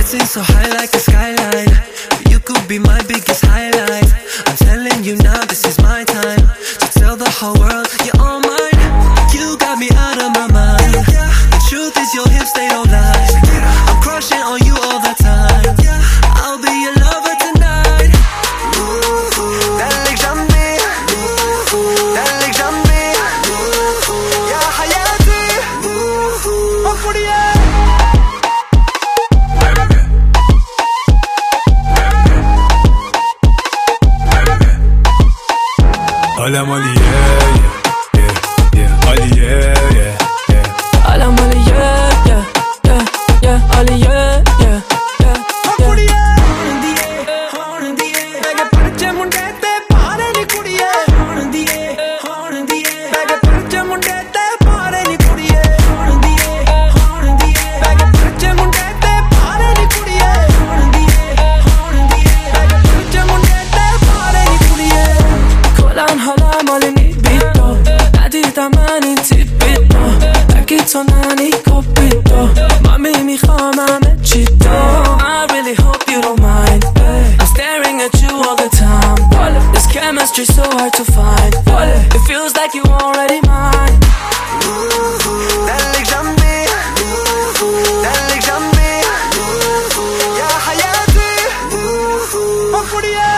Dancing so high like a skyline, you could be my biggest highlight. I'm telling you now, this is my time to tell the whole world you're all mine. You got me out of my mind. The truth is your hips, they don't lie. I'm crushing on you all the time. I'll be your lover tonight. دلك جنبي دلك جنبي يا حياتي أخريا. Hola Molly, yeah, yeah, yeah, Ollie, yeah, yeah, yeah. Hola Molly, yeah, yeah, yeah, yeah, Ollie, yeah, yeah, yeah, yeah. Horn diye bege parche munde te paare ni kudiye. Horn diye bege parche munde te paare ni kudiye. Horn diye bege parche munde te paare ni kudiye. Horn diye bege parche munde te paare ni kudiye. کلن حالم حالی میبیدو ندیدم من این تیپی دو اگه تو ننی کپی دو من میخوام همه چی دو I really hope you don't mind I'm staring at you all the time This chemistry so hard to find It feels like you already mine دلك جنبي دلك جنبي يا حياتي أخريا.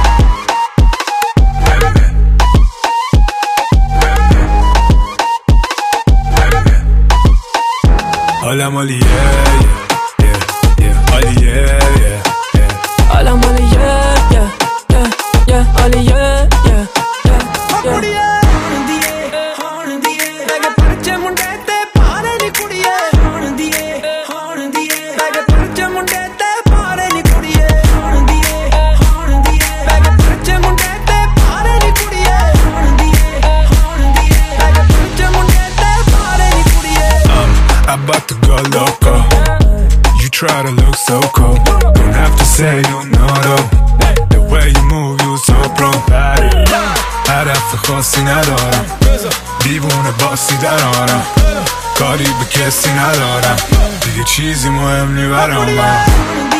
Hola Molly, yeah, yeah, yeah, yeah, Ollie, yeah, yeah, yeah. Hola Molly, yeah, yeah, yeah, yeah, Ollie, yeah, yeah, yeah, yeah. Horn diye bege parche munde te paare ni kudiye. Horn diye bege parche munde te paare ni kudiye. Horn diye bege parche munde te paare ni kudiye. Horn diye bege parche munde te paare ni kudiye. I'm about to go loco. You try to look so cold. Don't have to say you know though. The way you move, you so pro. هدف خاصی ندارم دیوونه باسی در آرم کاری به کسی ندارم دیگه چیزی مهم نی برام